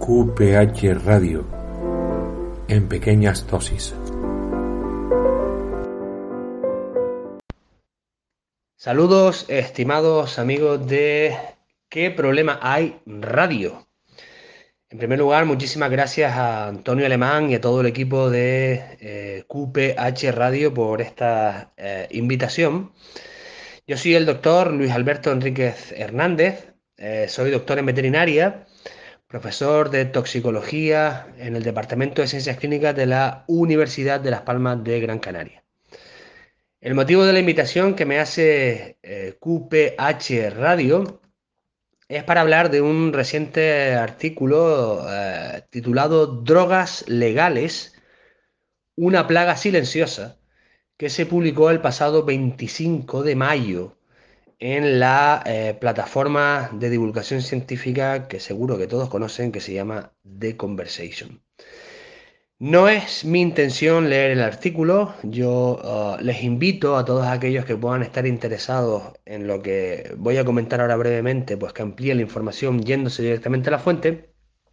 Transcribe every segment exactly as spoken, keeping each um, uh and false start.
Q P H Radio en pequeñas dosis. Saludos, estimados amigos de ¿Qué problema hay radio? En primer lugar, muchísimas gracias a Antonio Alemán y a todo el equipo de eh, Q P H Radio por esta eh, invitación. Yo soy el doctor Luis Alberto Enríquez Hernández, eh, soy doctor en veterinaria, profesor de toxicología en el Departamento de Ciencias Clínicas de la Universidad de Las Palmas de Gran Canaria. El motivo de la invitación que me hace eh, Q P H Radio es para hablar de un reciente artículo eh, titulado Drogas legales, una plaga silenciosa, que se publicó el pasado veinticinco de mayo en la eh, plataforma de divulgación científica que seguro que todos conocen, que se llama The Conversation. No es mi intención leer el artículo, yo uh, les invito a todos aquellos que puedan estar interesados en lo que voy a comentar ahora brevemente, pues que amplíen la información yéndose directamente a la fuente,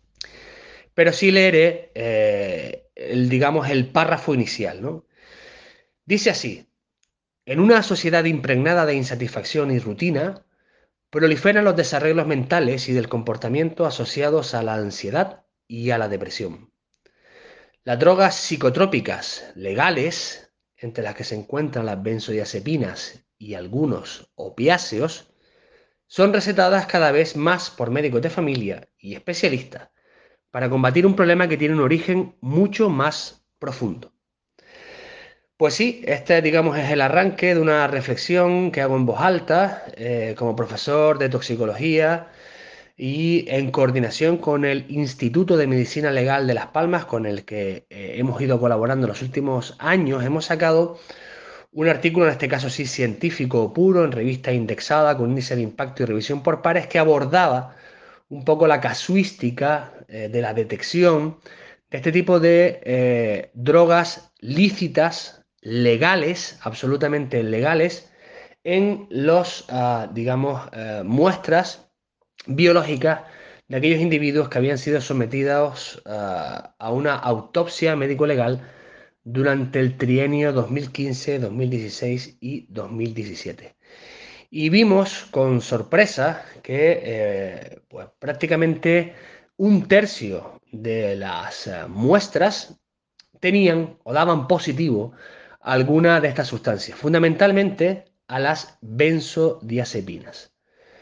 pero sí leeré, eh, el, digamos, el párrafo inicial, ¿no? Dice así: en una sociedad impregnada de insatisfacción y rutina, proliferan los desarreglos mentales y del comportamiento asociados a la ansiedad y a la depresión. Las drogas psicotrópicas legales, entre las que se encuentran las benzodiazepinas y algunos opiáceos, son recetadas cada vez más por médicos de familia y especialistas para combatir un problema que tiene un origen mucho más profundo. Pues sí, este, digamos, es el arranque de una reflexión que hago en voz alta, eh, como profesor de toxicología y en coordinación con el Instituto de Medicina Legal de Las Palmas, con el que eh, hemos ido colaborando en los últimos años. Hemos sacado un artículo, en este caso sí científico puro, en revista indexada, con índice de impacto y revisión por pares, que abordaba un poco la casuística eh, de la detección de este tipo de eh, drogas lícitas, legales, absolutamente legales, en los, uh, digamos, uh, muestras biológicas de aquellos individuos que habían sido sometidos uh, a una autopsia médico-legal durante el trienio dos mil quince, dos mil dieciséis y dos mil diecisiete. Y vimos con sorpresa que eh, pues, prácticamente un tercio de las uh, muestras tenían o daban positivo a alguna de estas sustancias, fundamentalmente a las benzodiazepinas.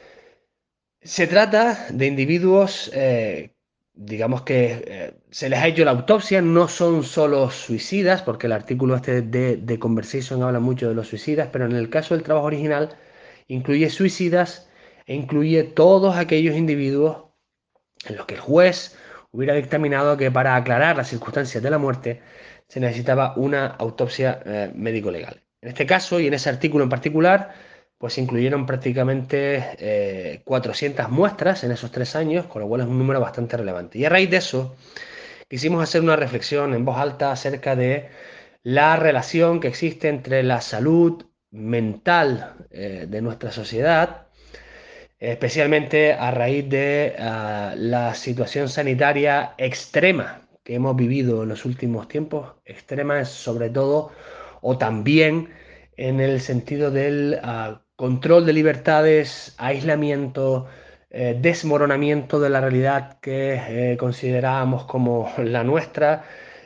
Se trata de individuos, eh, digamos que eh, se les ha hecho la autopsia, no son solo suicidas, porque el artículo este de, de Conversation habla mucho de los suicidas, pero en el caso del trabajo original incluye suicidas e incluye todos aquellos individuos en los que el juez hubiera dictaminado que para aclarar las circunstancias de la muerte se necesitaba una autopsia eh, médico-legal. En este caso y en ese artículo en particular, pues se incluyeron prácticamente eh, cuatrocientas muestras en esos tres años, con lo cual es un número bastante relevante. Y a raíz de eso, quisimos hacer una reflexión en voz alta acerca de la relación que existe entre la salud mental eh, de nuestra sociedad, especialmente a raíz de uh, la situación sanitaria extrema que hemos vivido en los últimos tiempos, extrema sobre todo, o también en el sentido del uh, control de libertades, aislamiento, eh, desmoronamiento de la realidad que eh, considerábamos como la nuestra,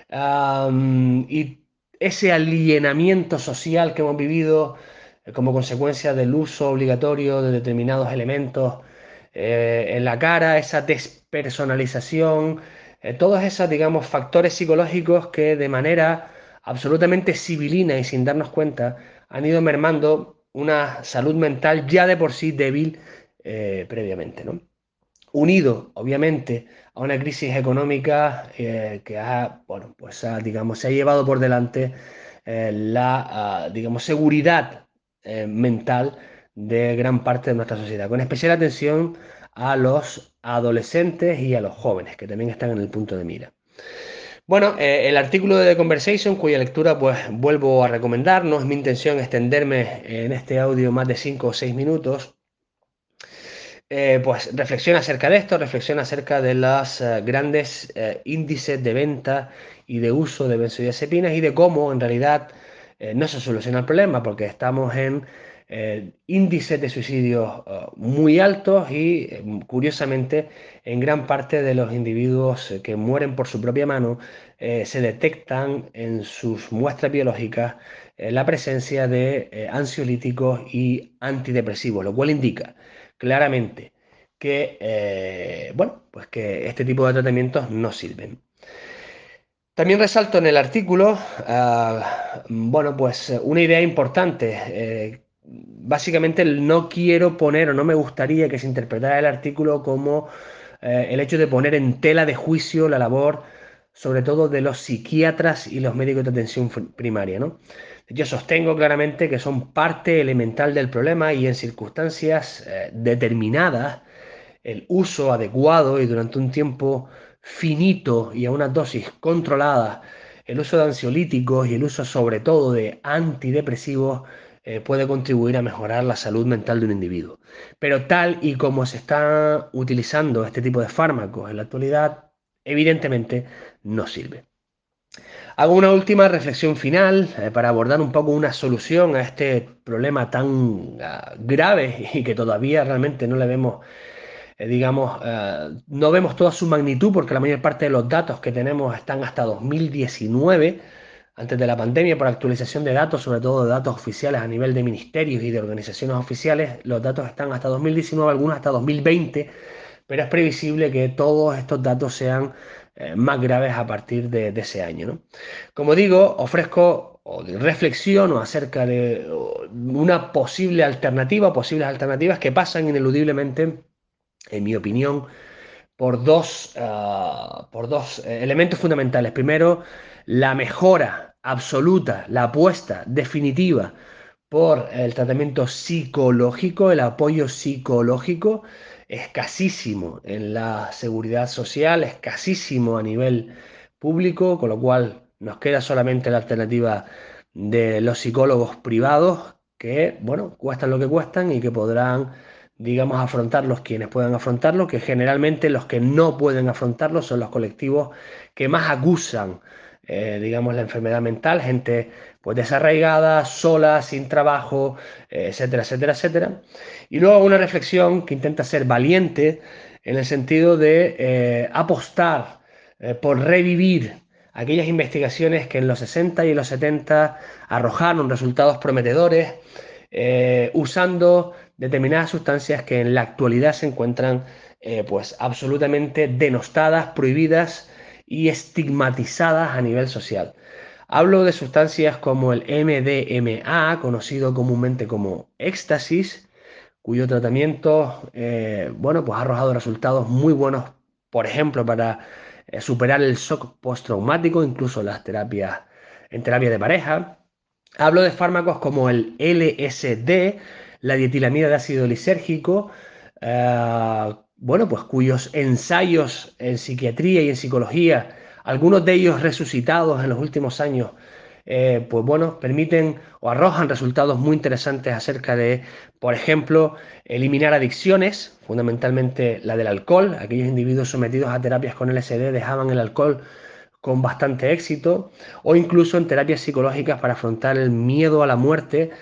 um, y ese alienamiento social que hemos vivido como consecuencia del uso obligatorio de determinados elementos eh, en la cara, esa despersonalización, eh, todos esos, digamos, factores psicológicos que de manera absolutamente civilina y sin darnos cuenta han ido mermando una salud mental ya de por sí débil eh, previamente, ¿no? Unido, obviamente, a una crisis económica eh, que ha, bueno, pues ha, digamos, se ha llevado por delante eh, la, uh, digamos, seguridad eh, mental de gran parte de nuestra sociedad, con especial atención a los adolescentes y a los jóvenes, que también están en el punto de mira. Bueno, eh, el artículo de The Conversation, cuya lectura pues vuelvo a recomendar, no es mi intención extenderme en este audio más de cinco o seis minutos. Eh, pues reflexiona acerca de esto, reflexiona acerca de los eh, grandes eh, índices de venta y de uso de benzodiazepinas y de cómo en realidad eh, no se soluciona el problema porque estamos en eh, índices de suicidios eh, muy altos y eh, curiosamente en gran parte de los individuos eh, que mueren por su propia mano eh, se detectan en sus muestras biológicas eh, la presencia de eh, ansiolíticos y antidepresivos, lo cual indica claramente que, eh, bueno, pues que este tipo de tratamientos no sirven. También resalto en el artículo, ah, bueno, pues eh, una idea importante. Eh, básicamente no quiero poner o no me gustaría que se interpretara el artículo como eh, el hecho de poner en tela de juicio la labor, sobre todo de los psiquiatras y los médicos de atención fr- primaria, ¿no? Yo sostengo claramente que son parte elemental del problema y en circunstancias eh, determinadas el uso adecuado y durante un tiempo finito y a una dosis controlada, el uso de ansiolíticos y el uso sobre todo de antidepresivos eh, puede contribuir a mejorar la salud mental de un individuo. Pero tal y como se está utilizando este tipo de fármacos en la actualidad, evidentemente no sirve. Hago una última reflexión final eh, para abordar un poco una solución a este problema tan ah, grave y que todavía realmente no le vemos eh, digamos, eh, no vemos toda su magnitud porque la mayor parte de los datos que tenemos están hasta dos mil diecinueve, antes de la pandemia, por actualización de datos, sobre todo de datos oficiales a nivel de ministerios y de organizaciones oficiales. Los datos están hasta dos mil diecinueve, algunos hasta dos mil veinte, pero es previsible que todos estos datos sean eh, más graves a partir de, de ese año, ¿no? Como digo, ofrezco o reflexiono acerca de o, una posible alternativa, posibles alternativas que pasan ineludiblemente en mi opinión, por dos, uh, por dos eh, elementos fundamentales. Primero, la mejora absoluta, la apuesta definitiva por el tratamiento psicológico, el apoyo psicológico, escasísimo en la seguridad social, escasísimo a nivel público, con lo cual nos queda solamente la alternativa de los psicólogos privados que, bueno, cuestan lo que cuestan y que podrán, digamos, afrontarlos quienes puedan afrontarlo, que generalmente los que no pueden afrontarlo son los colectivos que más acusan, eh, digamos, la enfermedad mental, gente pues desarraigada, sola, sin trabajo, eh, etcétera, etcétera, etcétera. Y luego una reflexión que intenta ser valiente en el sentido de eh, apostar eh, por revivir aquellas investigaciones que en los sesenta y en los setenta arrojaron resultados prometedores eh, usando determinadas sustancias que en la actualidad se encuentran eh, pues absolutamente denostadas, prohibidas y estigmatizadas a nivel social. Hablo de sustancias como el M D M A, conocido comúnmente como éxtasis, cuyo tratamiento eh, bueno, pues ha arrojado resultados muy buenos, por ejemplo, para eh, superar el shock postraumático, incluso las terapias en terapia de pareja. Hablo de fármacos como el L S D, la dietilamida de ácido lisérgico, eh, bueno, pues cuyos ensayos en psiquiatría y en psicología, algunos de ellos resucitados en los últimos años, eh, pues bueno, permiten o arrojan resultados muy interesantes acerca de, por ejemplo, eliminar adicciones, fundamentalmente la del alcohol. Aquellos individuos sometidos a terapias con L S D dejaban el alcohol con bastante éxito, o incluso en terapias psicológicas para afrontar el miedo a la muerte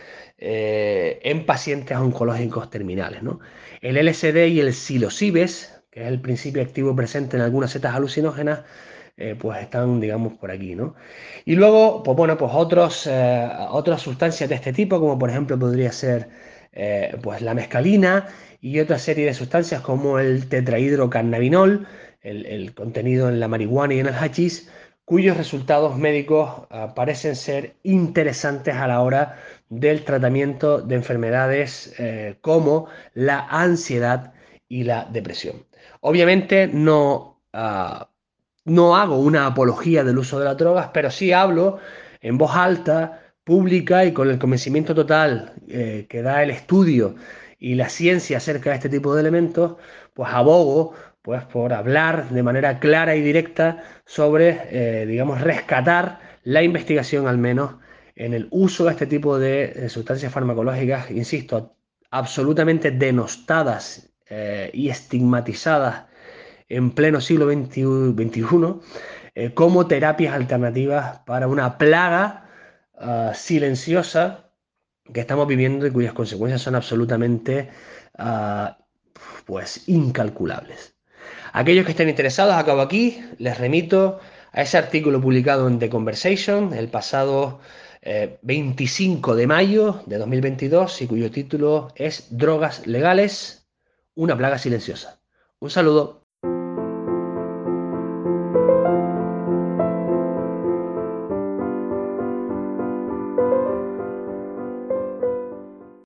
eh, en pacientes oncológicos terminales, ¿no? El L S D y el psilocibes, que es el principio activo presente en algunas setas alucinógenas, eh, pues están, digamos, por aquí, ¿no? Y luego, pues bueno, pues otros, eh, otras sustancias de este tipo, como por ejemplo podría ser eh, pues la mescalina y otra serie de sustancias como el tetrahidrocannabinol, el, el contenido en la marihuana y en el hachís, cuyos resultados médicos uh, parecen ser interesantes a la hora del tratamiento de enfermedades eh, como la ansiedad y la depresión. Obviamente no, uh, no hago una apología del uso de las drogas, pero sí hablo en voz alta, pública y con el convencimiento total eh, que da el estudio y la ciencia acerca de este tipo de elementos, pues abogo pues por hablar de manera clara y directa sobre, eh, digamos, rescatar la investigación al menos en el uso de este tipo de, de sustancias farmacológicas, insisto, absolutamente denostadas eh, y estigmatizadas en pleno siglo veintiuno eh, como terapias alternativas para una plaga uh, silenciosa que estamos viviendo y cuyas consecuencias son absolutamente uh, pues incalculables. Aquellos que estén interesados, acabo aquí, les remito a ese artículo publicado en The Conversation el pasado eh, veinticinco de mayo de dos mil veintidós y cuyo título es Drogas legales, una plaga silenciosa. Un saludo.